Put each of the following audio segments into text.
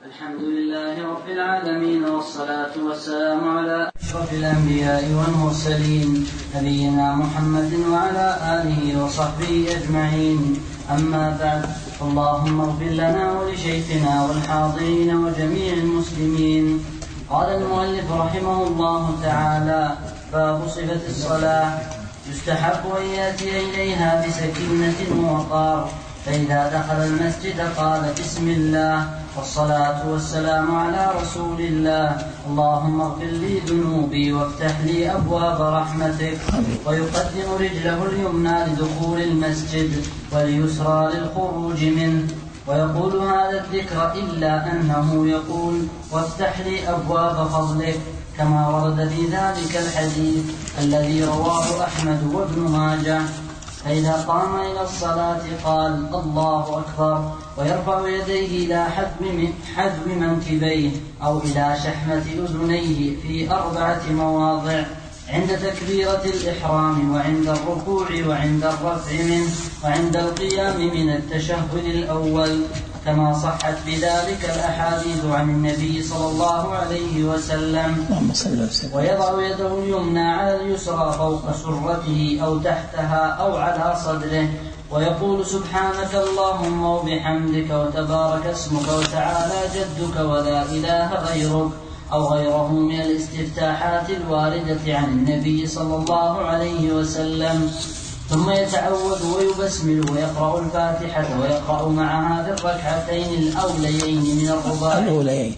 الحمد لله رب العالمين، والصلاة والسلام على أشرف الأنبياء والمرسلين نبينا محمد وعلى آله وصحبه أجمعين. أما بعد، اللهم اغفر لنا ولشيخنا والحاضرين وجميع المسلمين. قال المؤلف رحمه الله تعالى: باب صفة الصلاة. يستحب أن يأتي إليها بسكينة ووقار، فإذا دخل المسجد قال: بسم الله والصلاة والسلام على رسول الله، اللهم اغفر لي ذنوبي وافتح لي أبواب رحمتك. ويقدم رجله اليمنى لدخول المسجد واليسرى للخروج منه، ويقول هذا الذكر إلا أنه يقول: وافتح لي أبواب فضلك، كما ورد في ذلك الحديث الذي رواه أحمد وابن ماجه. فإذا قام إلى الصلاة قال: الله أكبر، ويرفع يديه إلى حذو منكبيه أو إلى شحمة أذنيه في 4 مواضع: عند تكبيرة الإحرام، وعند الركوع، وعند الرفع منه، وعند القيام من التشهد الأول، كما صحت بذلك الأحاديث عن النبي صلى الله عليه وسلم. ويضع يده اليمنى على اليسرى فوق سرته أو تحتها أو على صدره، ويقول: سبحانك اللهم وبحمدك، وتبارك اسمك، وتعالى جدك، ولا إله غيرك، أو غيره من الاستفتاحات الواردة عن النبي صلى الله عليه وسلم. ثم يتعوذ ويبسمل ويقرأ الفاتحة، ويقرأ معها في الركعتين الأوليين من الرباعية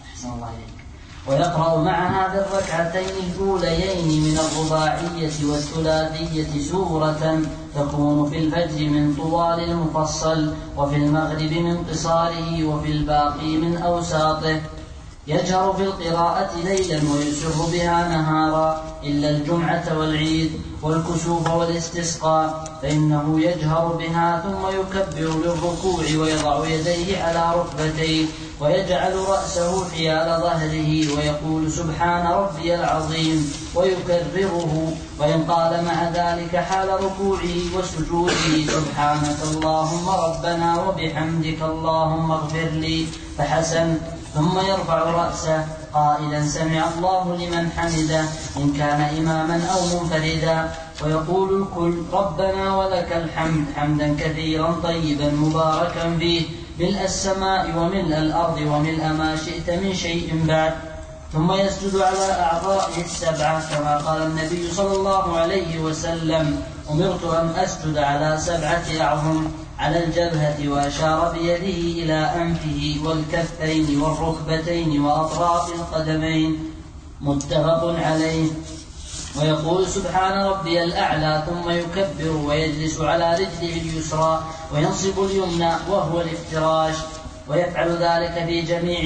والثلاثية سورة تكون في الفجر من طوال المفصل، وفي المغرب من قصاره، وفي الباقي من أوساطه. يجهر في القراءة ليلا ويسر بها نهارا، إلا الجمعة والعيد والكسوف والاستسقاء، فإنه يجهر بها. ثم يكبر للركوع ويضع يديه على ركبتيه، ويجعل رأسه حيال ظهره، ويقول: سبحان ربي العظيم، ويكرره. وإن قال مع ذلك حال ركوعه وسجوده: سبحانك اللهم ربنا وبحمدك، اللهم اغفر لي، فحسن. ثم يرفع رأسه قائلا: سمع الله لمن حمده، إن كان إماما أو منفردا، ويقول الكل: ربنا ولك الحمد، حمدا كثيرا طيبا مباركا فيه، ملء السماء وملء الأرض وملء ما شئت من شيء بعد. ثم يسجد على أعضائه 7، كما قال النبي صلى الله عليه وسلم: أمرت أن أسجد على 7 أعظم، على الجبهة، وأشار بيده إلى أنفه والكفين والركبتين وأطراف القدمين، متفق عليه. ويقول: سبحان ربي الأعلى، ثم يكبر ويجلس على رجله اليسرى وينصب اليمنى وهو الافتراش، ويفعل ذلك في جميع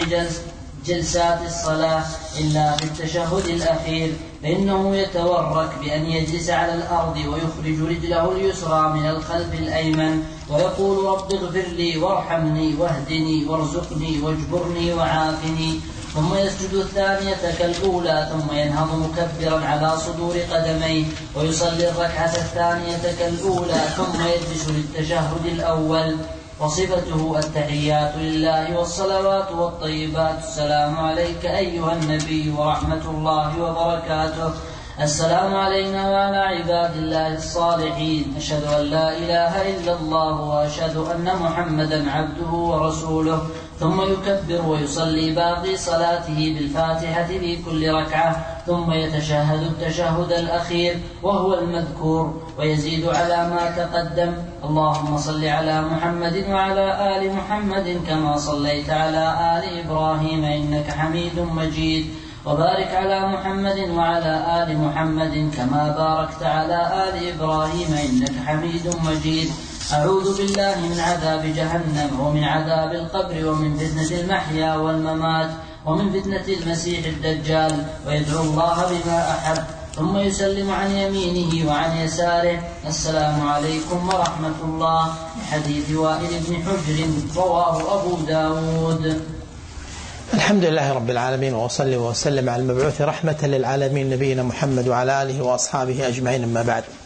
جلسات الصلاة إلا في التشهد الأخير، فإنه يتورك بأن يجلس على الأرض ويخرج رجله اليسرى من الخلف الأيمن، ويقول: رب اغفر لي وارحمني واهدني وارزقني واجبرني وعافني. ثم يسجد الثانية كالأولى، ثم ينهض مكبرا على صدور قدميه، ويصلي الركعة الثانية كالأولى، ثم يجلس للتشهد الأول. وصفته: التحيات لله والصلوات والطيبات، السلام عليك أيها النبي ورحمة الله وبركاته، السلام علينا وعلى عباد الله الصالحين، أشهد أن لا إله إلا الله وأشهد أن محمدا عبده ورسوله. ثم يكبر ويصلي باقي صلاته بالفاتحة في كل ركعة، ثم يتشهد التشهد الأخير وهو المذكور، ويزيد على ما تقدم: اللهم صل على محمد وعلى آل محمد كما صليت على آل إبراهيم إنك حميد مجيد، وبارك على محمد وعلى آل محمد كما باركت على آل إبراهيم إنك حميد مجيد. أعوذ بالله من عذاب جهنم، ومن عذاب القبر، ومن فتنة المحيا والممات، ومن فتنة المسيح الدجال، ويدعو الله بما أحب. ثم يسلم عن يمينه وعن يساره: السلام عليكم ورحمة الله، حديث وائل بن حجر، رواه أبو داود. الحمد لله رب العالمين، وأصلي وأسلم على المبعوث رحمة للعالمين نبينا محمد وعلى آله وأصحابه أجمعين. أما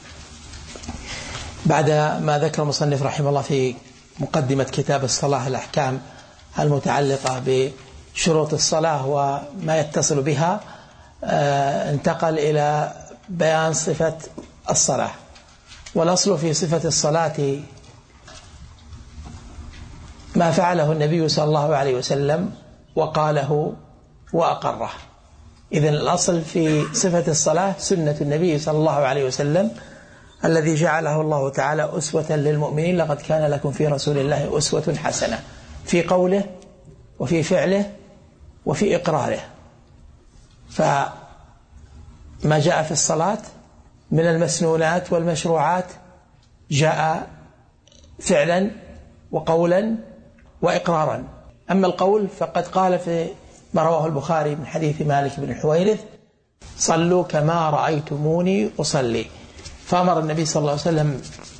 بعد ما ذكر المصنف رحمه الله في مقدمة كتاب الصلاة الأحكام المتعلقة شروط الصلاة وما يتصل بها انتقل إلى بيان صفة الصلاة. والأصل في صفة الصلاة ما فعله النبي صلى الله عليه وسلم وقاله وأقره. إذن الأصل في صفة الصلاة سنة النبي صلى الله عليه وسلم الذي جعله الله تعالى أسوة للمؤمنين: لقد كان لكم في رسول الله أسوة حسنة، في قوله وفي فعله وفي إقراره. فما جاء في الصلاة من المسنونات والمشروعات جاء فعلا وقولا وإقرارا. أما القول فقد قال في ما رواه البخاري من حديث مالك بن الحويرث: صلوا كما رأيتموني أصلي. فأمر النبي صلى الله عليه وسلم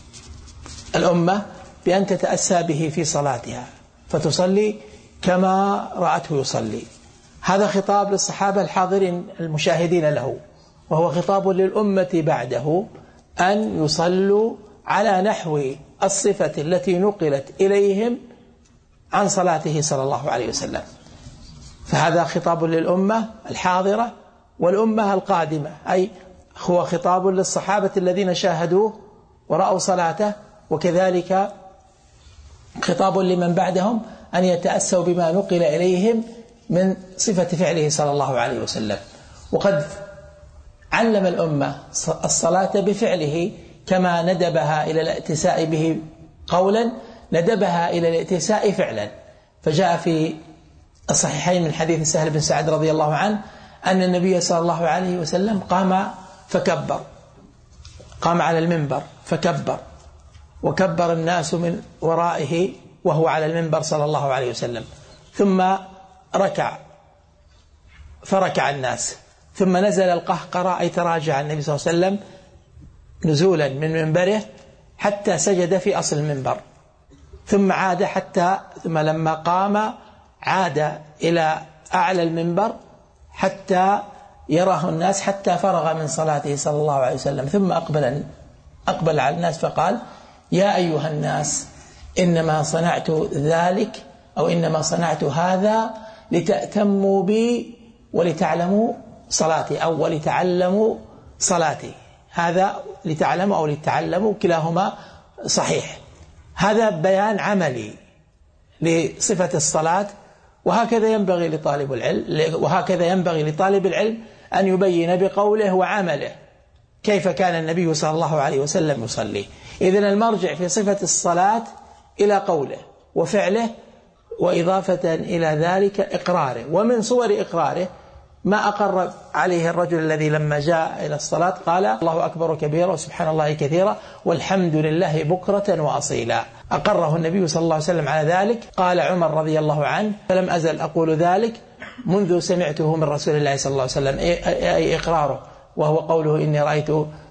الأمة بأن تتأسى به في صلاتها فتصلي كما رأته يصلي. هذا خطاب للصحابة الحاضرين المشاهدين له، وهو خطاب للأمة بعده أن يصلوا على نحو الصفة التي نقلت إليهم عن صلاته صلى الله عليه وسلم. فهذا خطاب للأمة الحاضرة والأمة القادمة، أي هو خطاب للصحابة الذين شاهدوه ورأوا صلاته، وكذلك خطاب لمن بعدهم أن يتأسوا بما نقل إليهم من صفة فعله صلى الله عليه وسلم. وقد علم الأمة الصلاة بفعله، كما ندبها إلى الائتساء به قولا ندبها إلى الائتساء فعلا. فجاء في الصحيحين من حديث سهل بن سعد رضي الله عنه أن النبي صلى الله عليه وسلم قام فكبر، قام على المنبر فكبر، وكبر الناس من ورائه وهو على المنبر صلى الله عليه وسلم، ثم ركع فركع الناس، ثم نزل القهقرة أي تراجع النبي صلى الله عليه وسلم نزولا من منبره حتى سجد في أصل المنبر، ثم عاد ثم لما قام عاد إلى أعلى المنبر حتى يراه الناس حتى فرغ من صلاته صلى الله عليه وسلم، ثم أقبل على الناس فقال: يا أيها الناس، إنما صنعت ذلك أو إنما صنعت هذا لتأتموا بي ولتعلموا صلاتي أو ولتعلموا صلاتي. هذا لتعلموا أو لتعلموا كلاهما صحيح. هذا بيان عملي لصفة الصلاة، وهكذا ينبغي لطالب العلم أن يبين بقوله وعمله كيف كان النبي صلى الله عليه وسلم يصلي. إذن المرجع في صفة الصلاة إلى قوله وفعله، وإضافة إلى ذلك إقراره. ومن صور إقراره ما أقر عليه الرجل الذي لما جاء إلى الصلاة قال: الله أكبر كبيرا وسبحان الله كثيرا والحمد لله بكرة وأصيلا. أقره النبي صلى الله عليه وسلم على ذلك. قال عمر رضي الله عنه: فلم أزل أقول ذلك منذ سمعته من رسول الله صلى الله عليه وسلم، أي إقراره، وهو قوله: إني رأيت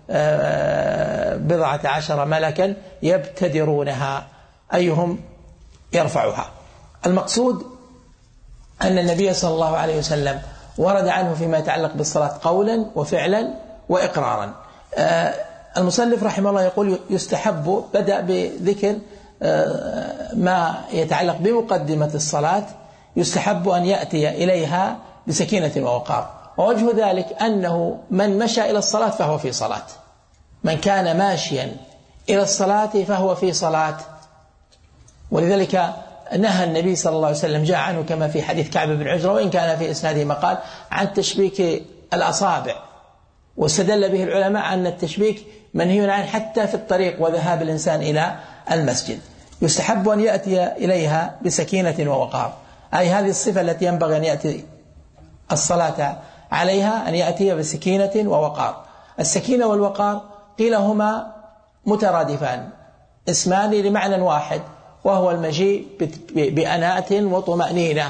14 ملكا يبتدرونها أيهم يرفعها. المقصود أن النبي صلى الله عليه وسلم ورد عنه فيما يتعلق بالصلاة قولا وفعلا وإقرارا. المصنف رحمه الله يقول: يستحب، بدأ بذكر ما يتعلق بمقدمة الصلاة، يستحب أن يأتي إليها بسكينة ووقار. ووجه ذلك أنه من مشى إلى الصلاة فهو في صلاة، من كان ماشيا إلى الصلاة فهو في صلاة. ولذلك نهى النبي صلى الله عليه وسلم، جاء عنه كما في حديث كعب بن عجرة وإن كان في إسناده مقال، عن تشبيك الأصابع، واستدل به العلماء أن التشبيك منهي عنه حتى في الطريق وذهاب الإنسان إلى المسجد. يستحب أن يأتي إليها بسكينة ووقار، أي هذه الصفة التي ينبغي أن يأتي الصلاة عليها، أن يأتي بسكينة ووقار. السكينة والوقار قيل هما مترادفان، اسمان لمعنى واحد، وهو المجيء بأناة وطمأنينة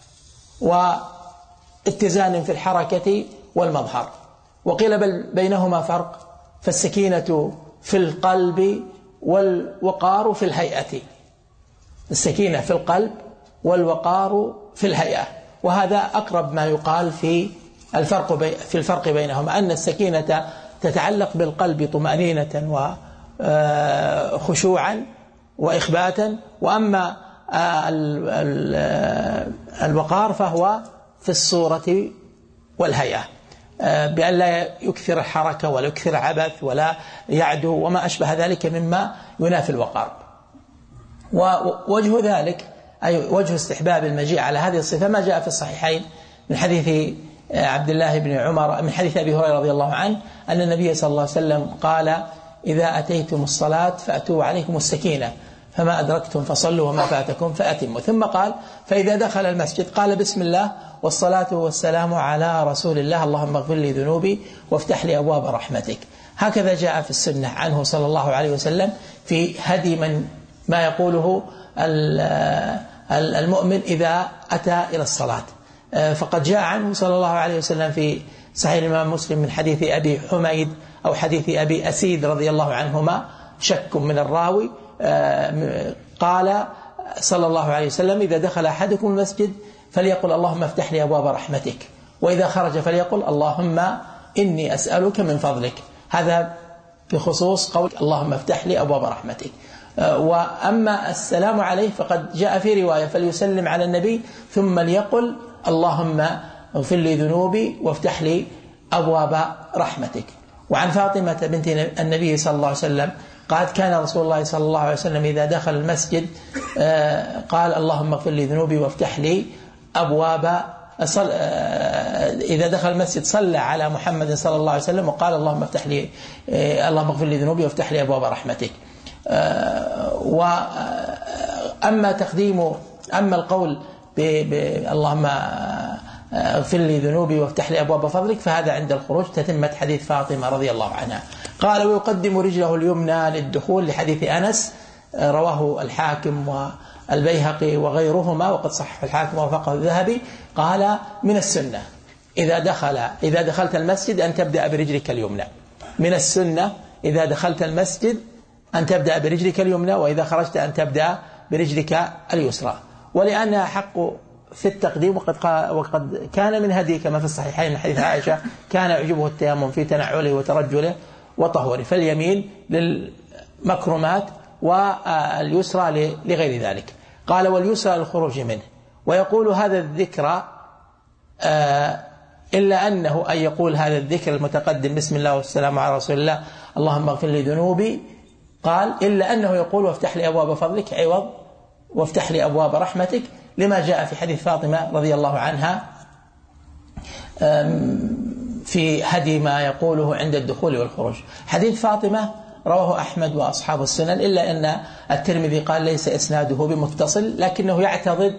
واتزان في الحركة والمظهر. وقيل بل بينهما فرق، فالسكينة في القلب والوقار في الهيئة. السكينة في القلب والوقار في الهيئة، وهذا أقرب ما يقال في الفرق بينهما، أن السكينة تتعلق بالقلب طمأنينة وخشوعا وإخباتا، وأما الوقار فهو في الصورة والهيئة، بأن لا يكثر الحركة ولا يكثر العبث ولا يعدو وما أشبه ذلك مما ينافي الوقار. ووجه ذلك أي وجه استحباب المجيء على هذه الصفة ما جاء في الصحيحين من حديث عبد الله بن عمر من حديث أبي هريرة رضي الله عنه أن النبي صلى الله عليه وسلم قال: إذا أتيتم الصلاة فأتوا عليكم السكينة، فما أدركتم فصلوا وما فاتكم فأتموا. ثم قال: فإذا دخل المسجد قال: بسم الله والصلاة والسلام على رسول الله، اللهم اغفر لي ذنوبي وافتح لي أبواب رحمتك. هكذا جاء في السنة عنه صلى الله عليه وسلم في هدي من ما يقوله المؤمن إذا أتى إلى الصلاة. فقد جاء عنه صلى الله عليه وسلم في صحيح الإمام مسلم من حديث أبي حميد أو حديث أبي أسيد رضي الله عنهما، شك من الراوي، قال صلى الله عليه وسلم: إذا دخل أحدكم المسجد فليقل اللهم افتح لي أبواب رحمتك، وإذا خرج فليقل اللهم إني أسألك من فضلك. هذا بخصوص قول اللهم افتح لي أبواب رحمتك. وأما السلام عليه فقد جاء في رواية فليسلم على النبي ثم ليقل اللهم اغفر لي ذنوبي وافتح لي أبواب رحمتك. وعن فاطمة بنت النبي صلى الله عليه وسلم قالت: كان رسول الله صلى الله عليه وسلم إذا دخل المسجد قال اللهم اغفر لي ذنوبي وافتح لي أبواب إذا دخل المسجد صلى على محمد صلى الله عليه وسلم وقال اللهم افتح لي اللهم اغفر لي ذنوبي وافتح لي أبواب رحمتك. أما القول اللهم اغفر لي ذنوبي وافتح لي أبواب فضلك فهذا عند الخروج تتمة حديث فاطمة رضي الله عنها. قال: ويقدم رجله اليمنى للدخول لحديث أنس رواه الحاكم والبيهقي وغيرهما وقد صحح الحاكم ووافقه الذهبي. قال: من السنة إذا دخلت المسجد أن تبدأ برجلك اليمنى. من السنة إذا دخلت المسجد أن تبدأ برجلك اليمنى، وإذا خرجت أن تبدأ برجلك اليسرى، ولأنها حق في التقديم. وقد كان من هدي كما في الصحيحين من حديث عائشة كان يعجبه التيمم في تنعله وترجله وطهوره، فاليمين للمكرمات واليسرى لغير ذلك. قال: واليسرى للخروج منه. ويقول هذا الذكر إلا أنه أن يقول هذا الذكر المتقدم بسم الله والسلام على رسول الله اللهم اغفر لي ذنوبي، قال: إلا أنه يقول وافتح لي أبواب فضلك عوض وافتح لي أبواب رحمتك، لما جاء في حديث فاطمة رضي الله عنها في هدي ما يقوله عند الدخول والخروج. حديث فاطمة رواه أحمد وأصحاب السنن، إلا أن الترمذي قال ليس إسناده بمتصل، لكنه يعتضد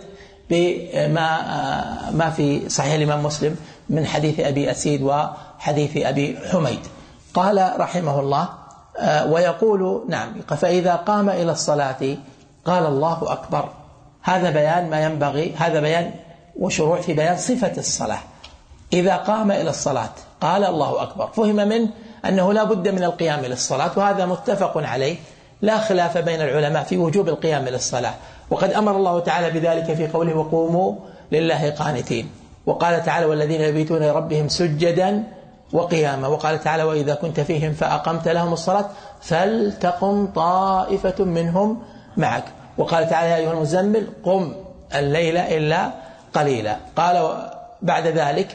بما في صحيح الإمام مسلم من حديث أبي أسيد وحديث أبي حميد. قال رحمه الله: ويقول نعم فإذا قام إلى الصلاة قال الله أكبر. هذا بيان ما ينبغي، هذا بيان وشروع في بيان صفة الصلاة. إذا قام إلى الصلاة قال الله أكبر، فهم منه أنه لا بد من القيام للصلاة، وهذا متفق عليه، لا خلاف بين العلماء في وجوب القيام للصلاة. وقد أمر الله تعالى بذلك في قوله وقوموا لله قانتين، وقال تعالى والذين يبيتون لربهم سجدا وقياما، وقال تعالى وإذا كنت فيهم فأقمت لهم الصلاة فلتقم طائفة منهم معك، وقال تعالى يا أيها المزمل قم الليل إلا قليلا. قال بعد ذلك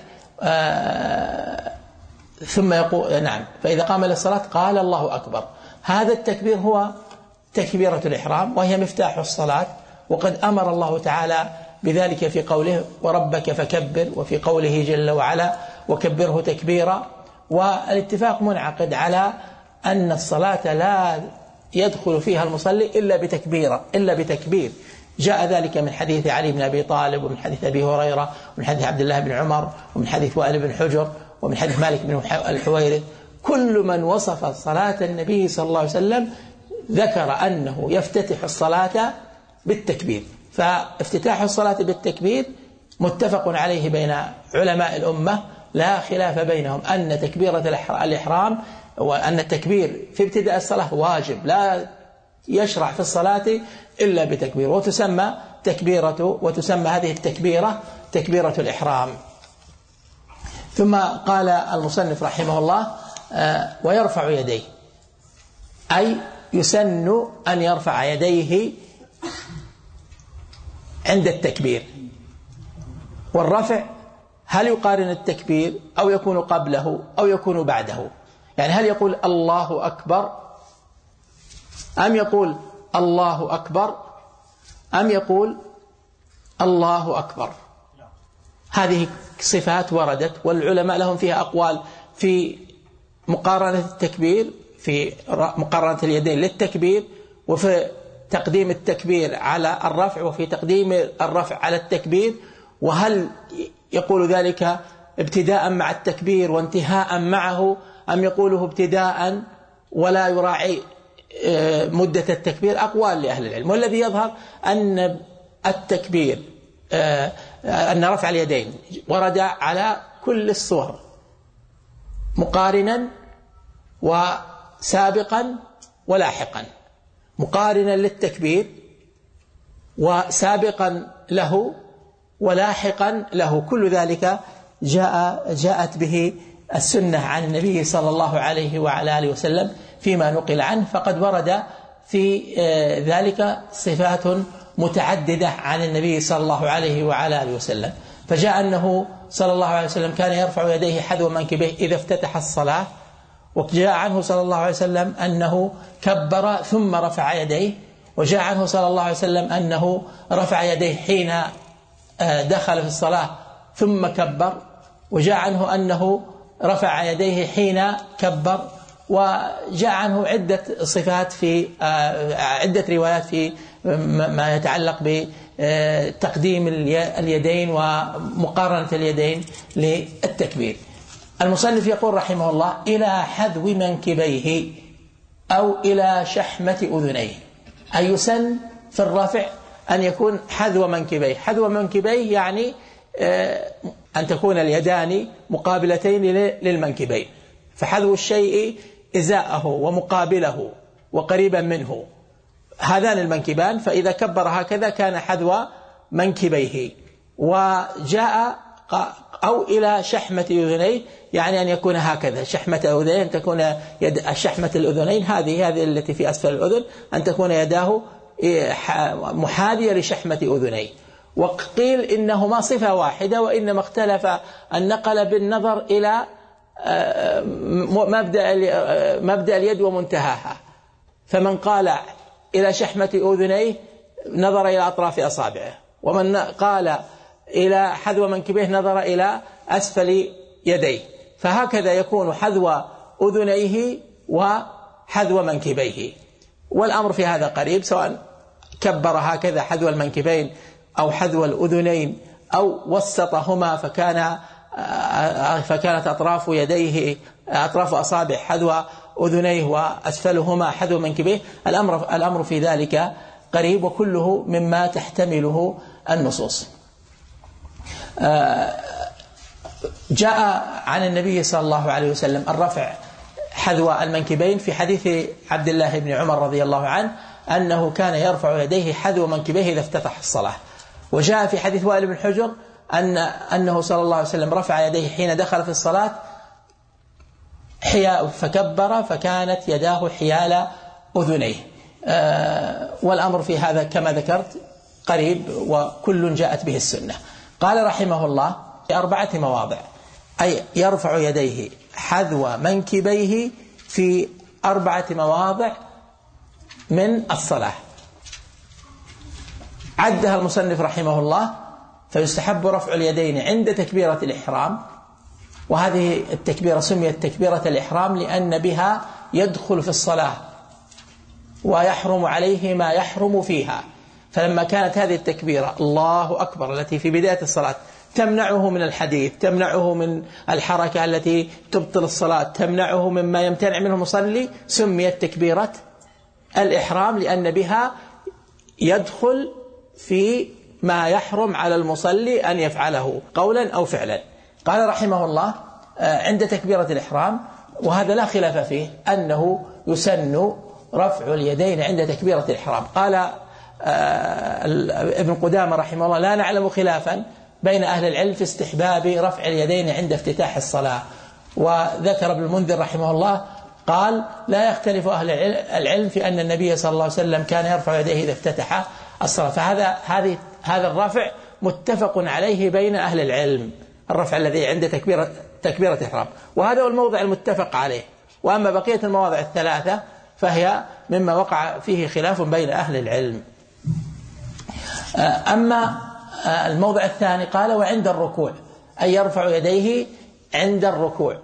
ثم يقول نعم فإذا قام للصلاة قال الله أكبر. هذا التكبير هو تكبيرة الإحرام، وهي مفتاح الصلاة، وقد أمر الله تعالى بذلك في قوله وربك فكبر، وفي قوله جل وعلا وكبره تكبيرا. والاتفاق منعقد على أن الصلاة لا يدخل فيها المصلي إلا بتكبير. جاء ذلك من حديث علي بن أبي طالب، ومن حديث أبي هريرة، ومن حديث عبد الله بن عمر، ومن حديث وائل بن حجر، ومن حديث مالك بن الحويرث. كل من وصف صلاة النبي صلى الله عليه وسلم ذكر أنه يفتتح الصلاة بالتكبير، فافتتاح الصلاة بالتكبير متفق عليه بين علماء الأمة، لا خلاف بينهم أن تكبيرة الإحرام وأن التكبير في ابتداء الصلاة واجب، لا يشرع في الصلاة إلا بتكبير، وتسمى هذه التكبيرة تكبيرة الإحرام. ثم قال المصنف رحمه الله ويرفع يديه، أي يسن أن يرفع يديه عند التكبير، والرفع هل يقارن التكبير أو يكون قبله أو يكون بعده؟ يعني هل يقول الله أكبر أم يقول الله أكبر أم يقول الله أكبر؟ هذه صفات وردت، والعلماء لهم فيها أقوال في مقارنة التكبير، في مقارنة اليدين للتكبير، وفي تقديم التكبير على الرفع، وفي تقديم الرفع على التكبير، وهل يقول ذلك ابتداء مع التكبير وانتهاء معه أم يقوله ابتداء ولا يراعي مدة التكبير؟ أقوال لأهل العلم، والذي يظهر أن التكبير أن رفع اليدين ورد على كل الصور مقارنا وسابقا ولاحقا، مقارنا للتكبير وسابقا له ولاحقا له، كل ذلك جاءت به السنة عن النبي صلى الله عليه وعلى آله وسلم فيما نقل عنه، فقد ورد في ذلك صفات متعددة عن النبي صلى الله عليه وعلى آله وسلم. فجاء أنه صلى الله عليه وسلم كان يرفع يديه حذو منكبيه إذا افتتح الصلاة، وجاء عنه صلى الله عليه وسلم أنه كبر ثم رفع يديه، وجاء عنه صلى الله عليه وسلم أنه رفع يديه حين دخل في الصلاة ثم كبر، وجاء عنه أنه رفع يديه حين كبر، وجاء عنه عدة صفات في عدة روايات في ما يتعلق بتقديم اليدين ومقارنة اليدين للتكبير. المصنف يقول رحمه الله: إلى حذو منكبيه أو إلى شحمة أذنيه، أي يسن في الرفع أن يكون حذو منكبيه. حذو منكبيه يعني أن تكون اليدان مقابلتين للمنكبين، فحذو الشيء إزاءه ومقابله وقريبا منه، هذان المنكبان، فإذا كبر هكذا كان حذو منكبيه. وجاء أو إلى شحمة أذنيه، يعني أن يكون هكذا شحمة أذنيه، أن تكون شحمة الأذنين هذه التي في أسفل الأذن، أن تكون يداه محاذية لشحمة أذنيه. وقيل إنهما صفة واحدة، وإنما اختلف النقل بالنظر إلى مبدأ اليد ومنتهاها، فمن قال إلى شحمة أذنيه نظر إلى أطراف أصابعه، ومن قال إلى حذو منكبيه نظر إلى أسفل يديه، فهكذا يكون حذو أذنيه وحذو منكبيه. والأمر في هذا قريب، سواء كبر هكذا حذو المنكبين أو حذو الأذنين أو وسطهما فكانت أطراف يديه أطراف أصابع حذو أذنيه وأسفلهما حذو منكبيه، الأمر في ذلك قريب، وكله مما تحتمله النصوص. جاء عن النبي صلى الله عليه وسلم الرفع حذو المنكبين في حديث عبد الله بن عمر رضي الله عنه أنه كان يرفع يديه حذو منكبيه إذا افتتح الصلاة. وجاء في حديث وائل بن حجر أنه صلى الله عليه وسلم رفع يديه حين دخل في الصلاة فكبر فكانت يداه حيال أذنيه. والأمر في هذا كما ذكرت قريب، وكل جاءت به السنة. قال رحمه الله: في 4 مواضع، أي يرفع يديه حذو منكبيه في 4 مواضع من الصلاة، عدها المصنف رحمه الله. فيستحب رفع اليدين عند تكبيرة الإحرام، وهذه التكبيرة سميت تكبيرة الإحرام لأن بها يدخل في الصلاة ويحرم عليه ما يحرم فيها. فلما كانت هذه التكبيرة الله أكبر التي في بداية الصلاة تمنعه من الحديث، تمنعه من الحركة التي تبطل الصلاة، تمنعه مما يمتنع منه المصلي، سميت تكبيرة الإحرام لأن بها يدخل في ما يحرم على المصلي أن يفعله قولا أو فعلا. قال رحمه الله: عند تكبيرة الإحرام، وهذا لا خلاف فيه أنه يسن رفع اليدين عند تكبيرة الإحرام. قال ابن قدامة رحمه الله: لا نعلم خلافا بين أهل العلم في استحباب رفع اليدين عند افتتاح الصلاة. وذكر ابن المنذر رحمه الله قال: لا يختلف أهل العلم في أن النبي صلى الله عليه وسلم كان يرفع يديه إذا افتتح الصلاة. هذا الرفع متفق عليه بين أهل العلم، الرفع الذي عند تكبيرة الإحرام، وهذا هو الموضع المتفق عليه. وأما بقية المواضع الثلاثة فهي مما وقع فيه خلاف بين أهل العلم. أما الموضع الثاني قال وعند الركوع، أي يرفع يديه عند الركوع.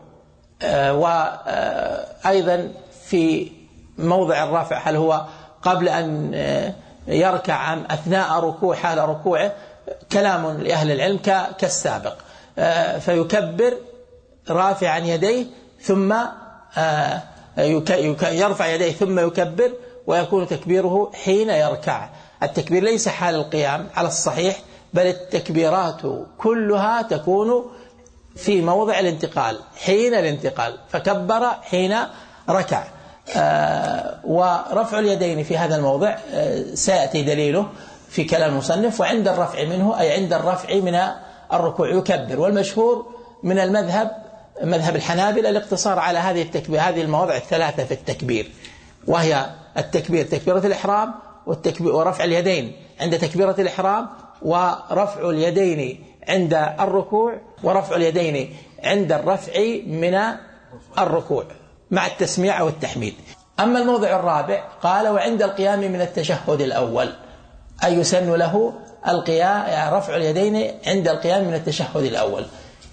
وأيضا في موضع الرفع هل هو قبل أن يركع أم أثناء ركوع حال ركوعه، كلام لأهل العلم كالسابق. فيكبر رافعا يديه ثم يرفع يديه ثم يكبر، ويكون تكبيره حين يركع. التكبير ليس حال القيام على الصحيح، بل التكبيرات كلها تكون في موضع الانتقال حين الانتقال، فكبر حين ركع. ورفع اليدين في هذا الموضع سيأتي دليله في كلام المصنف. وعند الرفع منه أي عند الرفع من الركوع يكبر. والمشهور من مذهب الحنابلة الاقتصار على هذه المواضع الثلاثة في التكبير، وهي التكبير تكبيرة الإحرام، ورفع اليدين عند تكبيرة الإحرام، ورفع اليدين عند الركوع، ورفع اليدين عند الرفع من الركوع مع التسميع أو التحميد. أما الموضع الرابع قال وعند القيام من التشهد الأول، أي يسن له رفع اليدين عند القيام من التشهد الأول.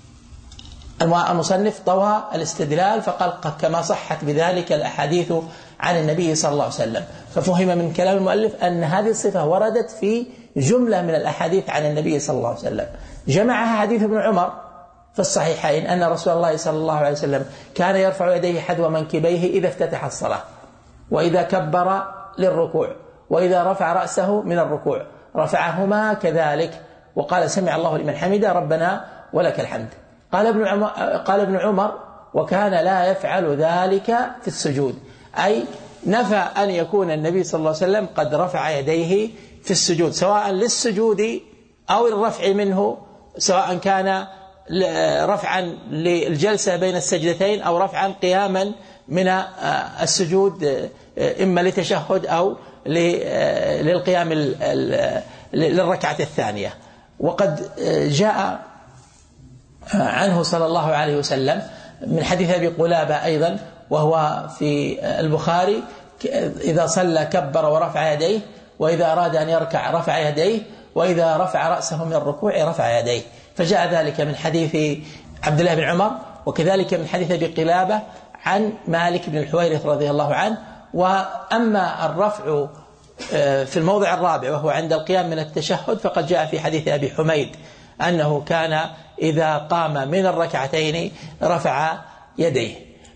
المصنف طوى الاستدلال فقال كما صحت بذلك الأحاديث عن النبي صلى الله عليه وسلم. ففهم من كلام المؤلف أن هذه الصفة وردت في جملة من الأحاديث عن النبي صلى الله عليه وسلم، جمعها حديث ابن عمر في الصحيحين أن رسول الله صلى الله عليه وسلم كان يرفع يديه حذو منكبيه إذا افتتح الصلاة، وإذا كبر للركوع، وإذا رفع رأسه من الركوع رفعهما كذلك، وقال سمع الله لمن حمده ربنا ولك الحمد. قال ابن عمر وكان لا يفعل ذلك في السجود، أي نفى أن يكون النبي صلى الله عليه وسلم قد رفع يديه في السجود، سواء للسجود أو الرفع منه، سواء كان رفعا للجلسة بين السجدتين أو رفعا قياما من السجود، إما لتشهد أو للقيام للركعة الثانية. وقد جاء عنه صلى الله عليه وسلم من حديث أبي قلابة أيضا، وهو في البخاري، إذا صلى كبر ورفع يديه، وإذا أراد أن يركع رفع يديه، وإذا رفع رأسه من الركوع رفع يديه. فجاء ذلك من حديث عبد الله بن عمر، وكذلك من حديث أبي قلابة عن مالك بن الحويرث رضي الله عنه. وأما الرفع في الموضع الرابع وهو عند القيام من التشهد، فقد جاء في حديث أبي حميد أنه كان إذا قام من الركعتين رفع يديه.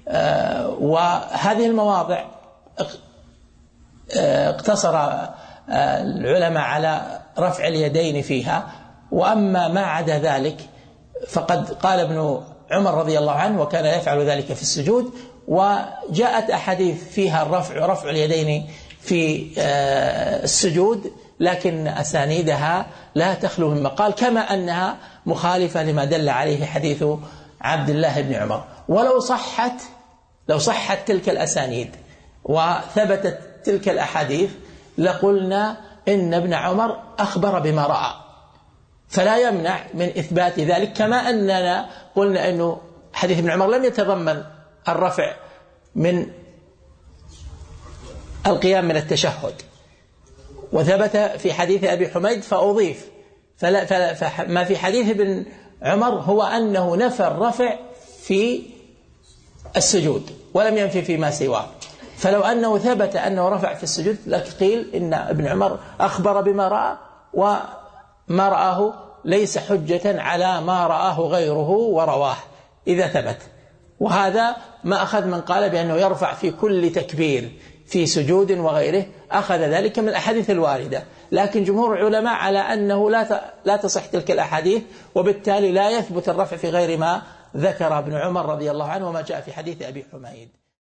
وهذه المواضع اقتصر العلماء على رفع اليدين فيها، وأما ما عدا ذلك فقد قال ابن عمر رضي الله عنه وكان يفعل ذلك في السجود. وجاءت أحاديث فيها رفع اليدين في السجود، لكن أسانيدها لا تخلو من مقال، كما أنها مخالفة لما دل عليه حديث عبد الله بن عمر. ولو صحت تلك الأسانيد وثبتت تلك الأحاديث لقلنا إن ابن عمر أخبر بما رأى، فلا يمنع من إثبات ذلك، كما أننا قلنا أنه حديث ابن عمر لم يتضمن الرفع من القيام من التشهد، وثبت في حديث أبي حميد فأضيف. فما في حديث ابن عمر هو أنه نفى الرفع في السجود ولم ينفي فيما سواه. فلو أنه ثبت أنه رفع في السجود لقيل إن ابن عمر أخبر بما رأى، وما رآه ليس حجة على ما رآه غيره ورواه إذا ثبت. وهذا ما أخذ من قال بأنه يرفع في كل تكبير في سجود وغيره، أخذ ذلك من الأحاديث الواردة. لكن جمهور العلماء على أنه لا تصح تلك الأحاديث، وبالتالي لا يثبت الرفع في غير ما ذكر ابن عمر رضي الله عنه وما جاء في حديث أبي حميد.